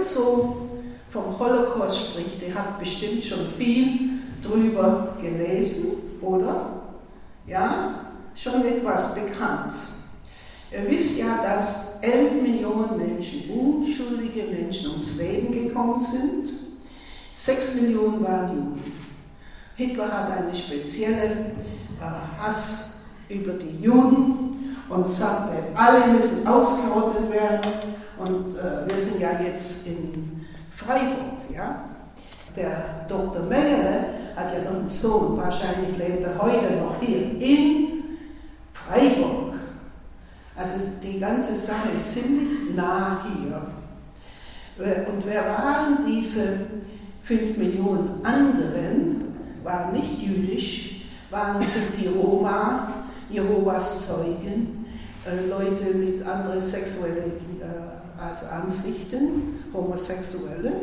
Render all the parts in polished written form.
jetzt so vom Holocaust spricht, der hat bestimmt schon viel drüber gelesen, oder? Ja, schon etwas bekannt. Ihr wisst ja, dass 11 Millionen Menschen, unschuldige Menschen, ums Leben gekommen sind. 6 Millionen waren Juden. Hitler hat einen speziellen Hass über die Juden und sagte, alle müssen ausgerottet werden. Und wir sind ja jetzt in Freiburg. Ja? Der Dr. Mengele hat ja noch einen Sohn, wahrscheinlich lebt er heute noch hier in Freiburg. Also die ganze Sache ist ziemlich nah hier. Und wer waren diese 5 Millionen anderen? Waren nicht jüdisch, sind die Roma, Jehovas Zeugen, Leute mit anderen sexuellen Ansichten, Homosexuelle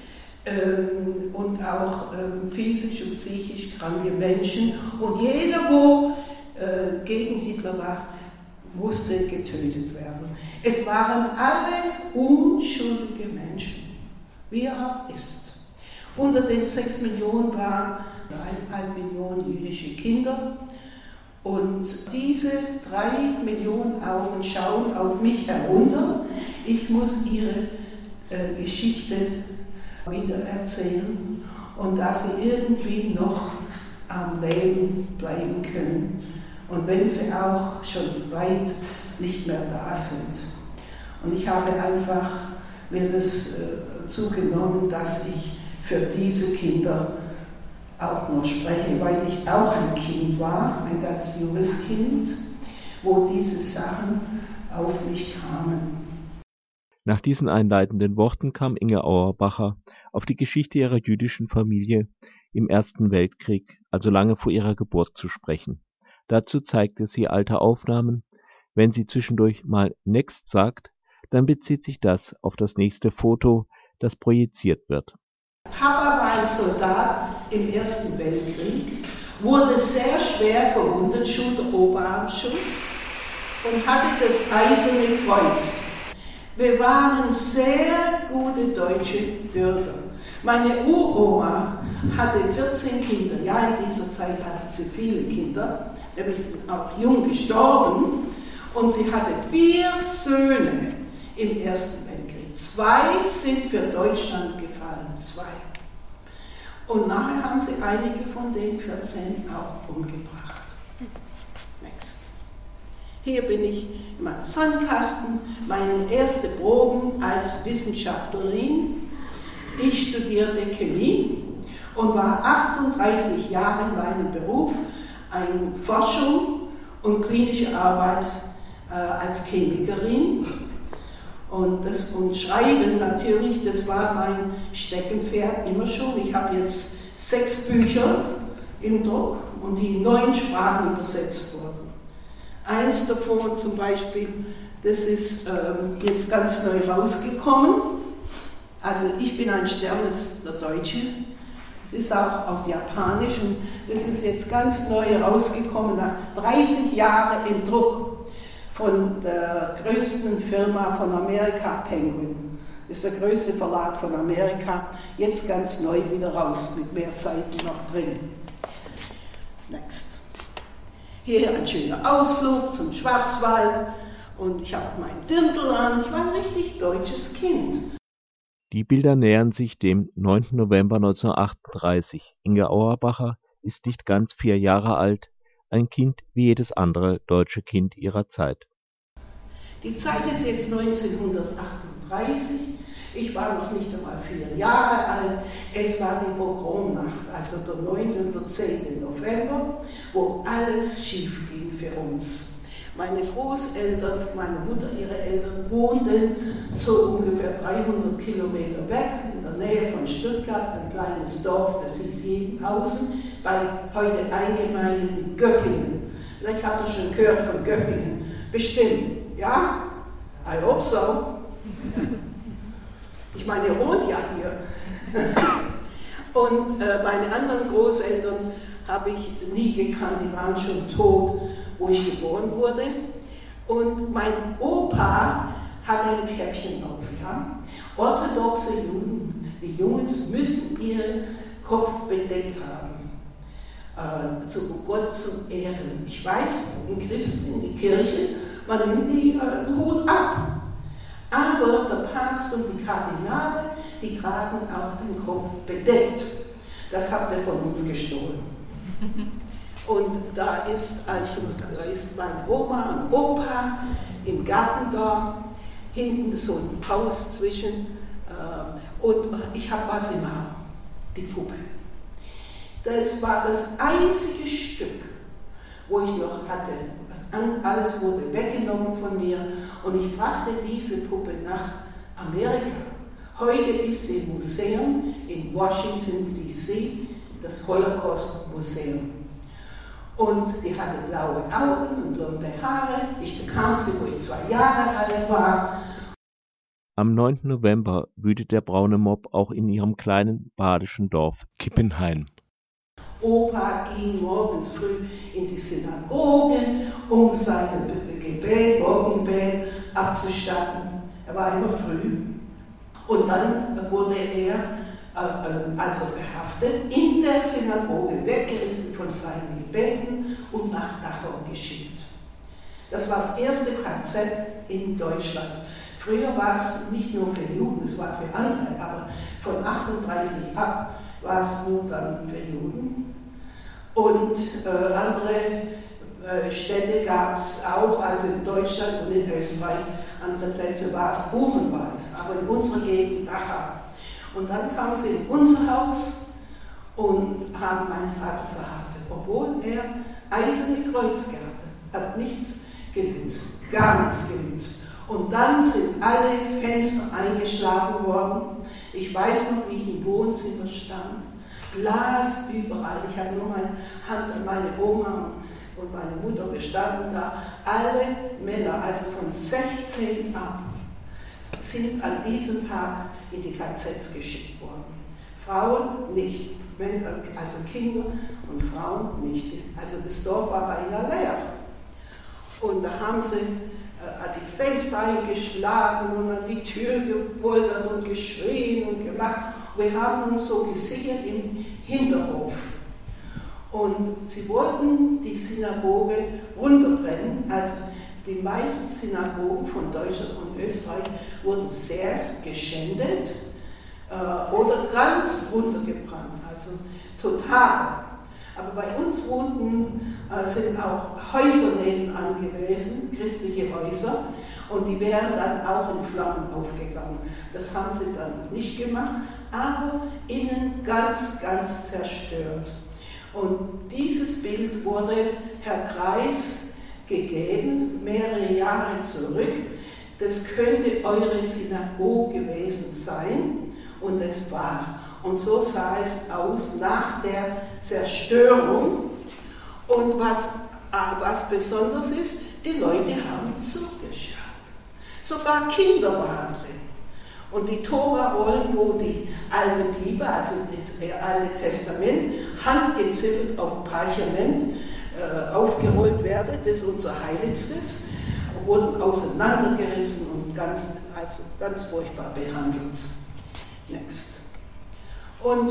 und auch physisch und psychisch kranke Menschen. Und jeder, wo gegen Hitler war, musste getötet werden. Es waren alle unschuldige Menschen, wie er auch ist. Unter den 6 Millionen waren 1,5 Millionen jüdische Kinder. Und diese 3 Millionen Augen schauen auf mich herunter. Ich muss ihre Geschichte wieder erzählen und dass sie irgendwie noch am Leben bleiben können. Und wenn sie auch schon weit nicht mehr da sind. Und ich habe einfach mir das zugenommen, dass ich für diese Kinder auch noch spreche, weil ich auch ein Kind war, ein ganz junges Kind, wo diese Sachen auf mich kamen. Nach diesen einleitenden Worten kam Inge Auerbacher auf die Geschichte ihrer jüdischen Familie im Ersten Weltkrieg, also lange vor ihrer Geburt, zu sprechen. Dazu zeigte sie alte Aufnahmen. Wenn sie zwischendurch mal Next sagt, dann bezieht sich das auf das nächste Foto, das projiziert wird. Papa war ein Soldat im Ersten Weltkrieg, wurde sehr schwer verwundet, Schulter-Oberarmschuss und hatte das Eiserne Kreuz. Wir waren sehr gute deutsche Bürger. Meine Uroma hatte 14 Kinder. Ja, in dieser Zeit hatte sie viele Kinder, nämlich sind auch jung gestorben. Und sie hatte 4 Söhne im Ersten Weltkrieg. 2 sind für Deutschland gefallen, 2. Und nachher haben sie einige von den 14 auch umgebracht. Next. Hier bin ich in meinem Sandkasten, meine erste Proben als Wissenschaftlerin. Ich studierte Chemie und war 38 Jahre in meinem Beruf, eine Forschung und klinische Arbeit als Chemikerin. Und Schreiben natürlich, das war mein Steckenpferd immer schon. Ich habe jetzt 6 Bücher im Druck und die in 9 Sprachen übersetzt wurden. Eins davon zum Beispiel, das ist jetzt ganz neu rausgekommen. Also ich bin ein sterbendes Deutsche. Es ist auch auf Japanisch und das ist jetzt ganz neu rausgekommen, nach 30 Jahren im Druck. Von der größten Firma von Amerika, Penguin. Das ist der größte Verlag von Amerika, jetzt ganz neu wieder raus, mit mehr Seiten noch drin. Next. Hier ein schöner Ausflug zum Schwarzwald und ich habe mein Dirndl an, ich war ein richtig deutsches Kind. Die Bilder nähern sich dem 9. November 1938. Inge Auerbacher ist nicht ganz 4 Jahre alt, ein Kind wie jedes andere deutsche Kind ihrer Zeit. Die Zeit ist jetzt 1938. Ich war noch nicht einmal 4 Jahre alt. Es war die Pogromnacht, also der 9. und der 10. November, wo alles schief ging für uns. Meine Großeltern, meine Mutter, ihre Eltern wohnten so ungefähr 300 Kilometer weg, in der Nähe von Stuttgart, ein kleines Dorf, das hieß Jedenhausen, bei heute eingemeindet mit Göppingen. Vielleicht habt ihr schon gehört von Göppingen. Bestimmt, ja? I hope so. Ich meine, ihr wohnt ja hier. Und meine anderen Großeltern habe ich nie gekannt, die waren schon tot, wo ich geboren wurde. Und mein Opa hatte ein Käppchen auf, ja? orthodoxe Juden, die Jungs müssen ihren Kopf bedeckt haben, zu Gott zu ehren. Ich weiß, in Christen, in die Kirche, man nimmt den Hut ab. Aber der Papst und die Kardinale, die tragen auch den Kopf bedeckt. Das habt ihr von uns gestohlen. Und da ist meine Oma und Opa im Garten da, hinten so ein Haus zwischen, und ich habe was im Haar, die Puppe. Das war das einzige Stück, wo ich noch hatte. Alles wurde weggenommen von mir und ich brachte diese Puppe nach Amerika. Heute ist sie im Museum in Washington, D.C., das Holocaust-Museum. Und die hatte blaue Augen und blonde Haare. Ich bekam sie, wo ich 2 Jahre alt war. Am 9. November wütet der braune Mob auch in ihrem kleinen badischen Dorf Kippenheim. Opa ging morgens früh in die Synagoge, um sein Morgengebet abzustatten. Er war immer früh. Und dann wurde er also verhaftet, in der Synagoge weggerissen von seinen Gebeten und nach Dachau geschickt. Das war das erste KZ in Deutschland. Früher war es nicht nur für Juden, es war für andere, aber von 38 ab war es nur dann für Juden. Und andere Städte gab es auch, also in Deutschland und in Österreich, andere Plätze war es Buchenwald, aber in unserer Gegend Dachau. Und dann kamen sie in unser Haus und haben meinen Vater verhaftet, obwohl er eiserne Kreuz gehabt hat, hat nichts genützt, gar nichts genützt. Und dann sind alle Fenster eingeschlagen worden. Ich weiß noch, wie ich im Wohnzimmer stand. Glas überall. Ich habe nur meine Hand an meine Oma und meine Mutter gestanden da. Alle Männer, also von 16 ab, sind an diesem Tag in die KZs geschickt worden. Frauen nicht, also Kinder und Frauen nicht. Also das Dorf war beinahe leer. Und da haben sie die Fenster eingeschlagen und an die Tür gepoltert und geschrien und gemacht. Wir haben uns so gesichert im Hinterhof. Und sie wollten die Synagoge runterbrennen. Also die meisten Synagogen von Deutschland und Österreich wurden sehr geschändet oder ganz runtergebrannt, also total. Aber bei uns sind auch Häuser nebenan gewesen, christliche Häuser, und die wären dann auch in Flammen aufgegangen. Das haben sie dann nicht gemacht, aber innen ganz, ganz zerstört. Und dieses Bild wurde Herr Kreis gegeben, mehrere Jahre zurück. Das könnte eure Synagoge gewesen sein, und es war. Und so sah es aus nach der Zerstörung. Und was besonders ist, die Leute haben zugeschaut. Sogar Kinder waren drin. Und die Tora-Rollen, wo die alte Bibel, also das Alte Testament, handgeziffert auf Parchament aufgerollt werden, das ist unser Heiligstes, wurden auseinandergerissen und ganz furchtbar behandelt. Next. Und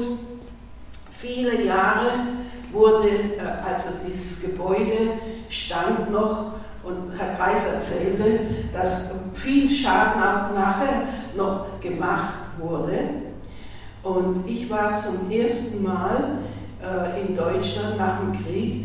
viele Jahre wurde, also dieses Gebäude stand noch, und Herr Kreis erzählte, dass viel Schaden nachher noch gemacht wurde. Und ich war zum ersten Mal in Deutschland nach dem Krieg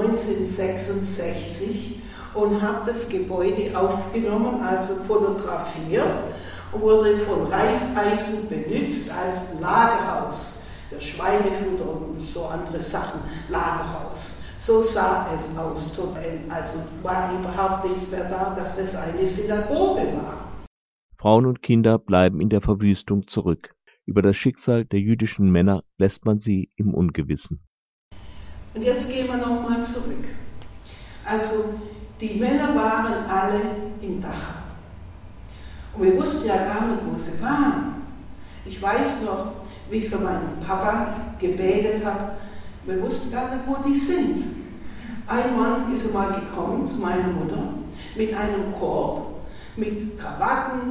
1966 und habe das Gebäude aufgenommen, also fotografiert, und wurde von Raiffeisen benutzt als Lagerhaus für Schweinefutter und so andere Sachen, Lagerhaus. So sah es aus. Also war überhaupt nichts mehr da, dass das eine Synagoge war. Frauen und Kinder bleiben in der Verwüstung zurück. Über das Schicksal der jüdischen Männer lässt man sie im Ungewissen. Und jetzt gehen wir nochmal zurück. Also die Männer waren alle in Dachau. Und wir wussten ja gar nicht, wo sie waren. Ich weiß noch, wie ich für meinen Papa gebetet habe. Wir wussten gar nicht, wo die sind. Ein Mann ist einmal gekommen zu meiner Mutter mit einem Korb, mit Krawatten und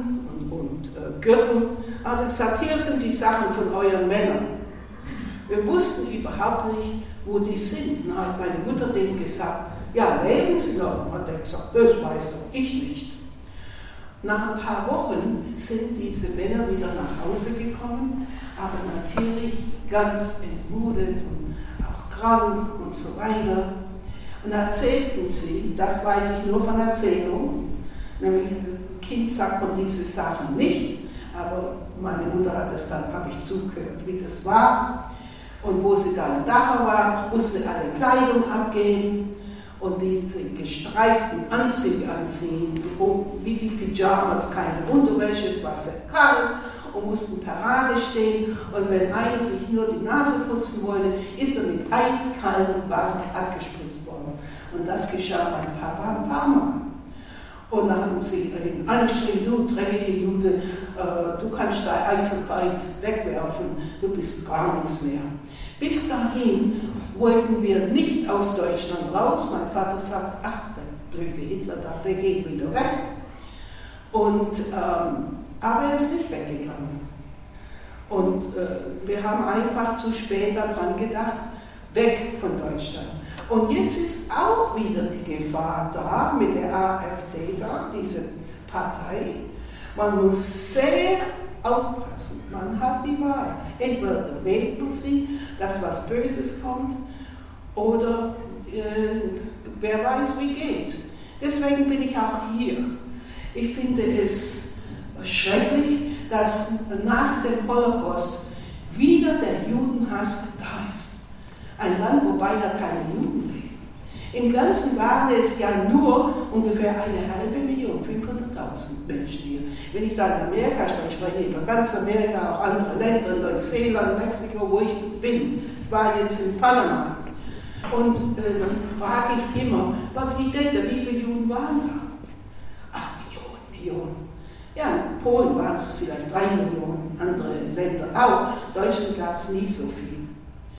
und Gürtel, hat er gesagt, hier sind die Sachen von euren Männern. Wir wussten überhaupt nicht, wo die sind. Dann hat meine Mutter denen gesagt, ja, leben Sie noch. Hat er gesagt, das weiß doch ich nicht. Nach ein paar Wochen sind diese Männer wieder nach Hause gekommen, aber natürlich ganz entmutet und auch krank und so weiter. Und erzählten sie, das weiß ich nur von Erzählung, nämlich ein Kind sagt man diese Sachen nicht, aber meine Mutter hat das dann, habe ich zugehört, wie das war. Und wo sie dann in Dachau waren, musste alle Kleidung abgehen und die gestreiften Anzüge anziehen, wie die Pyjamas, keine Unterwäsche, es war sehr kalt und mussten Parade stehen. Und wenn einer sich nur die Nase putzen wollte, ist er mit eiskaltem Wasser abgespritzt worden. Und das geschah mein Papa ein paar Mal. Und dann haben sie ihn angeschrien, du dreckige Jude, du kannst dein Eisenkreuz wegwerfen, du bist gar nichts mehr. Bis dahin wollten wir nicht aus Deutschland raus. Mein Vater sagt, ach, der blöde Hitler, der geht wieder weg. Und, aber er ist nicht weggegangen. Und wir haben einfach zu spät daran gedacht, weg von Deutschland. Und jetzt ist auch wieder die Gefahr da mit der AfD da, diese Partei. Man muss sehr aufpassen. Man hat die Wahl. Entweder wählt man sie, dass was Böses kommt, oder wer weiß, wie geht. Deswegen bin ich auch hier. Ich finde es schrecklich, dass nach dem Holocaust wieder der Judenhass da ist. Ein Land, wo beinahe keine Juden leben. Im Ganzen waren es ja nur ungefähr 1,5 Million, 500.000 Menschen hier. Wenn ich da in Amerika spreche, über ganz Amerika, auch andere Länder, Neuseeland, Mexiko, wo ich bin. Ich war jetzt in Panama. Und dann frage ich immer, wie viele Juden waren da? 8 Millionen. Ja, in Polen waren es vielleicht 3 Millionen, andere Länder auch. In Deutschland gab es nie so viel.